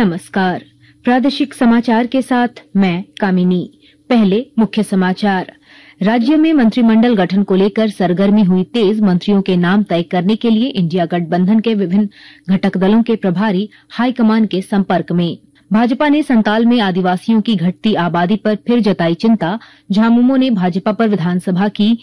नमस्कार। प्रादेशिक समाचार के साथ मैं कामिनी। पहले मुख्य समाचार। राज्य में मंत्रिमंडल गठन को लेकर सरगर्मी हुई तेज। मंत्रियों के नाम तय करने के लिए इंडिया गठबंधन के विभिन्न घटक दलों के प्रभारी हाईकमान के संपर्क में। भाजपा ने संताल में आदिवासियों की घटती आबादी पर फिर जताई चिंता। झामुमो ने भाजपा पर विधानसभा की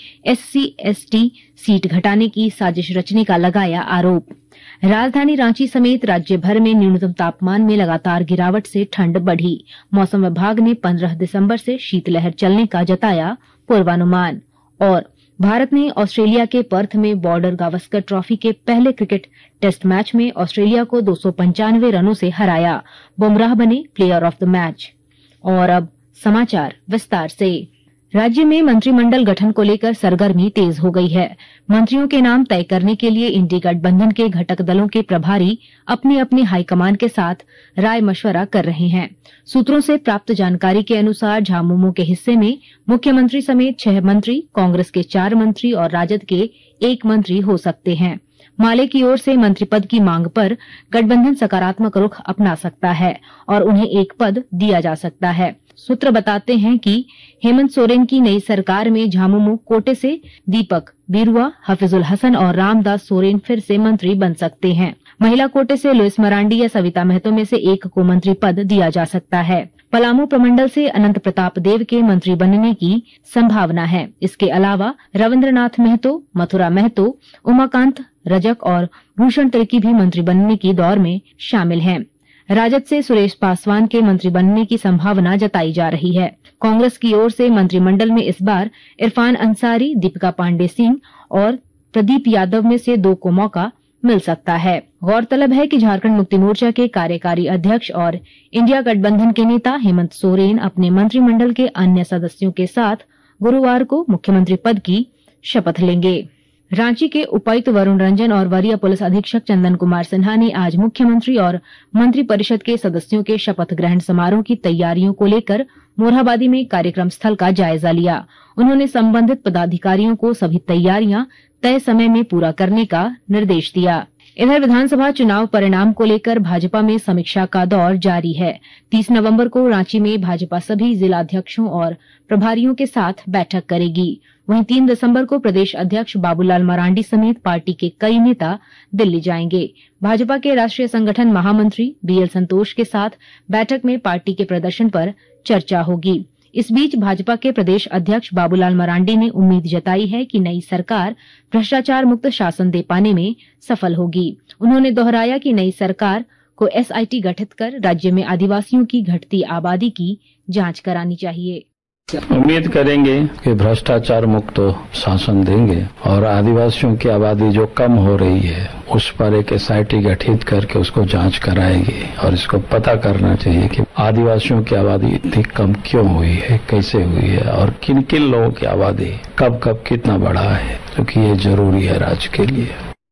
SC/ST सीट घटाने की साजिश रचने का लगाया आरोप। राजधानी रांची समेत राज्य भर में न्यूनतम तापमान में लगातार गिरावट से ठंड बढ़ी। मौसम विभाग ने 15 दिसंबर से शीतलहर चलने का जताया पूर्वानुमान। और भारत ने ऑस्ट्रेलिया के पर्थ में बॉर्डर गावस्कर ट्रॉफी के पहले क्रिकेट टेस्ट मैच में ऑस्ट्रेलिया को 295 रनों से हराया। बुमराह बने प्लेयर ऑफ द मैच। और अब समाचार विस्तार से। राज्य में मंत्रिमंडल गठन को लेकर सरगर्मी तेज हो गई है। मंत्रियों के नाम तय करने के लिए इंडी गठबंधन के घटक दलों के प्रभारी अपने अपने हाईकमान के साथ राय मशवरा कर रहे हैं। सूत्रों से प्राप्त जानकारी के अनुसार झामुमो के हिस्से में मुख्यमंत्री समेत 6 मंत्री, कांग्रेस के 4 मंत्री और राजद के 1 मंत्री हो सकते हैं। माले की ओर से मंत्री पद की मांग पर गठबंधन सकारात्मक रुख अपना सकता है और उन्हें एक पद दिया जा सकता है। सूत्र बताते हैं कि हेमंत सोरेन की नई सरकार में झामुमो कोटे से दीपक बिरुआ, हफीजुल हसन और रामदास सोरेन फिर से मंत्री बन सकते हैं। महिला कोटे से लुइस मरांडी या सविता महतो में से एक को मंत्री पद दिया जा सकता है। पलामू प्रमंडल से अनंत प्रताप देव के मंत्री बनने की संभावना है। इसके अलावा रविन्द्रनाथ महतो, मथुरा महतो, उमाकांत रजक और भूषण तिर्की भी मंत्री बनने की दौर में शामिल हैं। राजद से सुरेश पासवान के मंत्री बनने की संभावना जताई जा रही है। कांग्रेस की ओर से मंत्रिमंडल में इस बार इरफान अंसारी, दीपिका पांडे सिंह और प्रदीप यादव में से 2 को मौका मिल सकता है। गौरतलब है कि झारखंड मुक्ति मोर्चा के कार्यकारी अध्यक्ष और इंडिया गठबंधन के नेता हेमंत सोरेन अपने मंत्रिमंडल के अन्य सदस्यों के साथ गुरुवार को मुख्यमंत्री पद की शपथ लेंगे। रांची के उपायुक्त वरुण रंजन और वरीय पुलिस अधीक्षक चंदन कुमार सिन्हा ने आज मुख्यमंत्री और मंत्रिपरिषद के सदस्यों के शपथ ग्रहण समारोह की तैयारियों को लेकर मोरहाबादी में कार्यक्रम स्थल का जायजा लिया। उन्होंने संबंधित पदाधिकारियों को सभी तैयारियां तय समय में पूरा करने का निर्देश दिया। इधर विधानसभा चुनाव परिणाम को लेकर भाजपा में समीक्षा का दौर जारी है। 30 नवंबर को रांची में भाजपा सभी जिलाध्यक्षों और प्रभारियों के साथ बैठक करेगी। वहीं 3 दिसंबर को प्रदेश अध्यक्ष बाबूलाल मरांडी समेत पार्टी के कई नेता दिल्ली जाएंगे। भाजपा के राष्ट्रीय संगठन महामंत्री BL संतोष के साथ बैठक में पार्टी के प्रदर्शन पर चर्चा होगी। इस बीच भाजपा के प्रदेश अध्यक्ष बाबूलाल मरांडी ने उम्मीद जताई है कि नई सरकार भ्रष्टाचार मुक्त शासन दे पाने में सफल होगी। उन्होंने दोहराया कि नई सरकार को SIT गठित कर राज्य में आदिवासियों की घटती आबादी की जांच करानी चाहिए। उम्मीद करेंगे कि भ्रष्टाचार मुक्त शासन देंगे और आदिवासियों की आबादी जो कम हो रही है उस पर एक SIT गठित करके उसको जांच कराएगी और इसको पता करना चाहिए कि आदिवासियों की आबादी इतनी कम क्यों हुई है, कैसे हुई है और किन किन लोगों की आबादी कब कब कितना बढ़ा है, क्योंकि ये जरूरी है राज्य के लिए।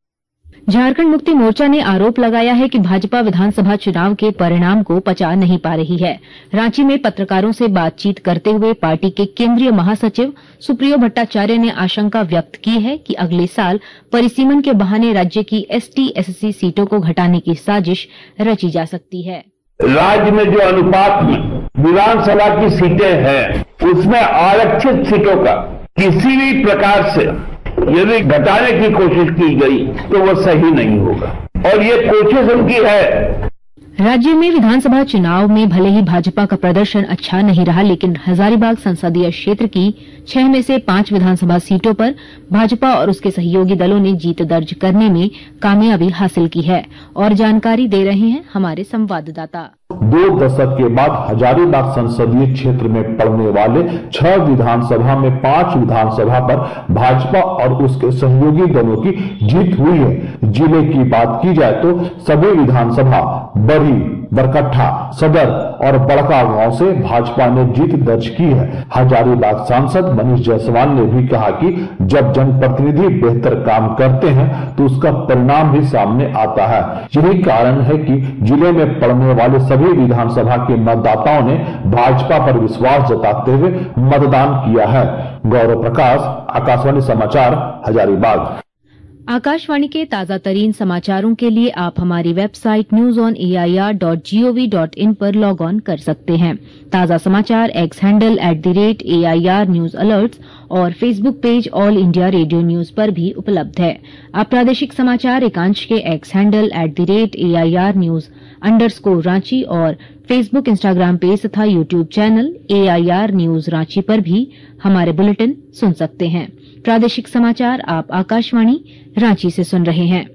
झारखंड मुक्ति मोर्चा ने आरोप लगाया है कि भाजपा विधानसभा चुनाव के परिणाम को पचा नहीं पा रही है। रांची में पत्रकारों से बातचीत करते हुए पार्टी के केंद्रीय महासचिव सुप्रियो भट्टाचार्य ने आशंका व्यक्त की है कि अगले साल परिसीमन के बहाने राज्य की ST/SC सीटों को घटाने की साजिश रची जा सकती है। राज्य में जो अनुपात में विधानसभा की सीटें हैं उसमें आरक्षित सीटों का किसी भी प्रकार से यदि घटाने की कोशिश की गई तो वो सही नहीं होगा और ये कोशिश उनकी है। राज्य में विधानसभा चुनाव में भले ही भाजपा का प्रदर्शन अच्छा नहीं रहा, लेकिन हजारीबाग संसदीय क्षेत्र की 6 में से 5 विधानसभा सीटों पर भाजपा और उसके सहयोगी दलों ने जीत दर्ज करने में कामयाबी हासिल की है। और जानकारी दे रहे हैं हमारे संवाददाता। 2 दशक के बाद हजारीबाग संसदीय क्षेत्र में पड़ने वाले 6 विधानसभा में 5 विधानसभा पर भाजपा और उसके सहयोगी दलों की जीत हुई है। जिले की बात की जाए तो सभी विधानसभा बड़ी, बरकट्ठा, सदर और बड़का गांव से भाजपा ने जीत दर्ज की है। हजारीबाग सांसद मनीष जायसवाल ने भी कहा कि जब जनप्रतिनिधि बेहतर काम करते हैं तो उसका परिणाम भी सामने आता है। यही कारण है कि जिले में पड़ने वाले सभी विधानसभा के मतदाताओं ने भाजपा पर विश्वास जताते हुए मतदान किया है। गौरव प्रकाश, आकाशवाणी समाचार, हजारीबाग। आकाशवाणी के ताजा तरीन समाचारों के लिए आप हमारी वेबसाइट newsonair.gov.in पर लॉग ऑन कर सकते हैं। ताजा समाचार X handle @AIR news alerts और Facebook page All India Radio news पर भी उपलब्ध है। आप प्रादेशिक समाचार एकांश के एक्स हैंडल @AIR न्यूज _रांची और फेसबुक, इंस्टाग्राम पेज तथा YouTube channel AIR news Ranchi पर भी हमारे बुलेटिन सुन सकते हैं। प्रादेशिक समाचार आप आकाशवाणी रांची से सुन रहे हैं।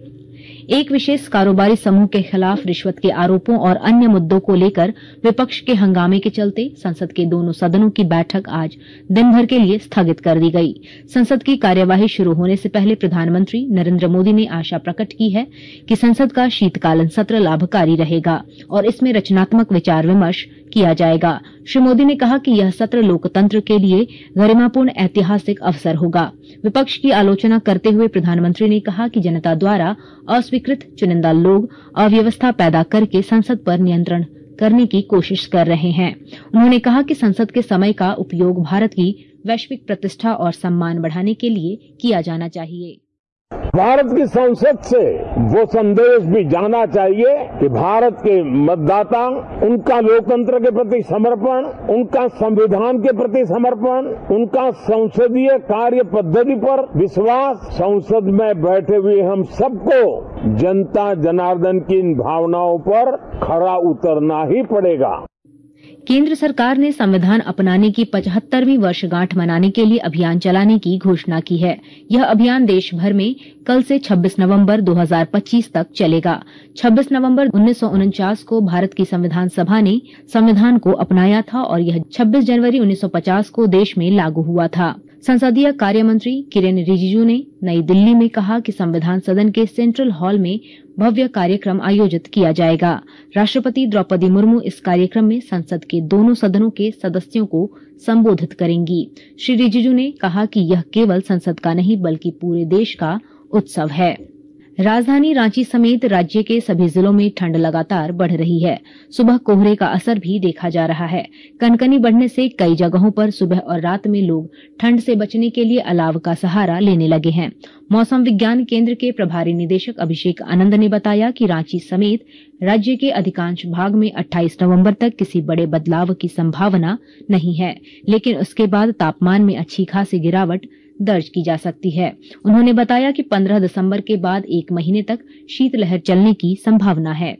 एक विशेष कारोबारी समूह के खिलाफ रिश्वत के आरोपों और अन्य मुद्दों को लेकर विपक्ष के हंगामे के चलते संसद के दोनों सदनों की बैठक आज दिन भर के लिए स्थगित कर दी गई। संसद की कार्यवाही शुरू होने से पहले प्रधानमंत्री नरेंद्र मोदी ने आशा प्रकट की है कि संसद का शीतकालीन सत्र लाभकारी रहेगा और इसमें रचनात्मक विचार विमर्श किया जाएगा। श्री मोदी ने कहा कि यह सत्र लोकतंत्र के लिए गरिमापूर्ण ऐतिहासिक अवसर होगा। विपक्ष की आलोचना करते हुए प्रधानमंत्री ने कहा कि जनता द्वारा अस्वीकृत चुनिंदा लोग अव्यवस्था पैदा करके संसद पर नियंत्रण करने की कोशिश कर रहे हैं। उन्होंने कहा कि संसद के समय का उपयोग भारत की वैश्विक प्रतिष्ठा और सम्मान बढ़ाने के लिए किया जाना चाहिए। भारत की संसद से वो संदेश भी जाना चाहिए कि भारत के मतदाता उनका लोकतंत्र के प्रति समर्पण, उनका संविधान के प्रति समर्पण, उनका संसदीय कार्य पद्धति पर विश्वास, संसद में बैठे हुए हम सबको जनता जनार्दन की इन भावनाओं पर खरा उतरना ही पड़ेगा। केंद्र सरकार ने संविधान अपनाने की 75वीं वर्षगांठ मनाने के लिए अभियान चलाने की घोषणा की है। यह अभियान देश भर में कल से 26 नवंबर 2025 तक चलेगा। 26 नवंबर 1949 को भारत की संविधान सभा ने संविधान को अपनाया था और यह 26 जनवरी 1950 को देश में लागू हुआ था। संसदीय कार्य मंत्री किरेन रिजिजू ने नई दिल्ली में कहा कि संविधान सदन के सेंट्रल हॉल में भव्य कार्यक्रम आयोजित किया जाएगा। राष्ट्रपति द्रौपदी मुर्मू इस कार्यक्रम में संसद के दोनों सदनों के सदस्यों को संबोधित करेंगी। श्री रिजिजू ने कहा कि यह केवल संसद का नहीं बल्कि पूरे देश का उत्सव है। राजधानी रांची समेत राज्य के सभी जिलों में ठंड लगातार बढ़ रही है। सुबह कोहरे का असर भी देखा जा रहा है। कनकनी बढ़ने से कई जगहों पर सुबह और रात में लोग ठंड से बचने के लिए अलाव का सहारा लेने लगे हैं। मौसम विज्ञान केंद्र के प्रभारी निदेशक अभिषेक आनंद ने बताया कि रांची समेत राज्य के अधिकांश भाग में 28 नवंबर तक किसी बड़े बदलाव की संभावना नहीं है, लेकिन उसके बाद तापमान में अच्छी खासी गिरावट दर्ज की जा सकती है। उन्होंने बताया कि 15 दिसंबर के बाद एक महीने तक शीतलहर चलने की संभावना है।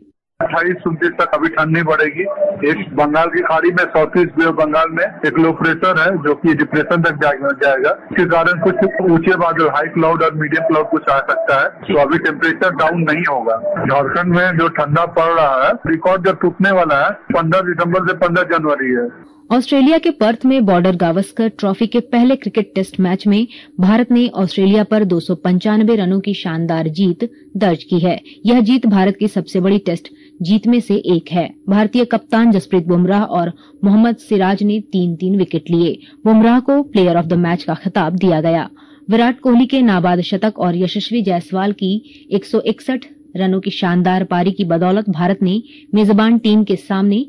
28-29 तक अभी ठंड नहीं बढ़ेगी। एक बंगाल की खाड़ी में south east Bay of Bengal में एक लो प्रेशर है जो कि डिप्रेशन तक जाएगा। इसके कारण कुछ ऊंचे बादल, हाई क्लाउड और मीडियम क्लाउड कुछ आ सकता है, तो अभी टेम्परेचर डाउन नहीं होगा। झारखंड में जो ठंडा पड़ रहा है, रिकॉर्ड जो टूटने वाला है 15 दिसंबर से 15 जनवरी है। ऑस्ट्रेलिया के पर्थ में बॉर्डर गावस्कर ट्रॉफी के पहले क्रिकेट टेस्ट मैच में भारत ने ऑस्ट्रेलिया पर 295 रनों की शानदार जीत दर्ज की है। यह जीत भारत की सबसे बड़ी टेस्ट जीत में से एक है। भारतीय कप्तान जसप्रीत बुमराह और मोहम्मद सिराज ने 3-3 विकेट लिए। बुमराह को प्लेयर ऑफ द मैच का खिताब दिया गया। विराट कोहली के नाबाद शतक और यशस्वी जायसवाल की 161 रनों की शानदार पारी की बदौलत भारत ने मेजबान टीम के सामने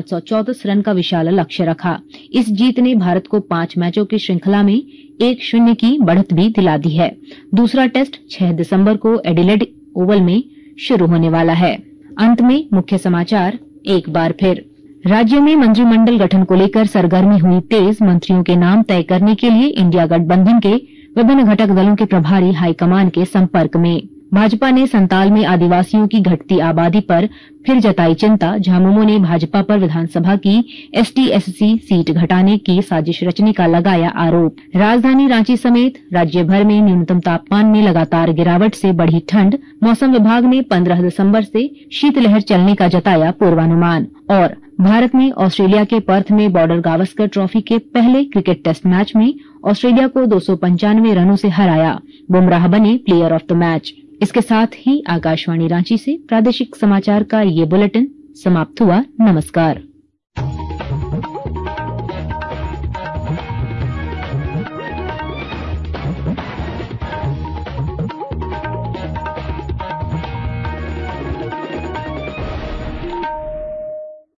534 रन का विशाल लक्ष्य रखा। इस जीत ने भारत को 5 मैचों की श्रृंखला में 1-0 की बढ़त भी दिला दी है। दूसरा टेस्ट 6 दिसंबर को एडिलेड ओवल में शुरू होने वाला है। अंत में मुख्य समाचार एक बार फिर। राज्य में मंत्रिमंडल गठन को लेकर सरगर्मी हुई तेज। मंत्रियों के नाम तय करने के लिए इंडिया गठबंधन के विभिन्न घटक दलों के प्रभारी हाईकमान के संपर्क में। भाजपा ने संताल में आदिवासियों की घटती आबादी पर फिर जताई चिंता। झामुमो ने भाजपा पर विधानसभा की ST/SC सीट घटाने की साजिश रचने का लगाया आरोप। राजधानी रांची समेत राज्य भर में न्यूनतम तापमान में लगातार गिरावट से बढ़ी ठंड। मौसम विभाग ने 15 दिसंबर से शीतलहर चलने का जताया पूर्वानुमान। और भारत ने ऑस्ट्रेलिया के पर्थ में बॉर्डर गावस्कर ट्रॉफी के पहले क्रिकेट टेस्ट मैच में ऑस्ट्रेलिया को 295 रनों से हराया। बुमराह बने प्लेयर ऑफ द मैच। इसके साथ ही आकाशवाणी रांची से प्रादेशिक समाचार का ये बुलेटिन समाप्त हुआ। नमस्कार।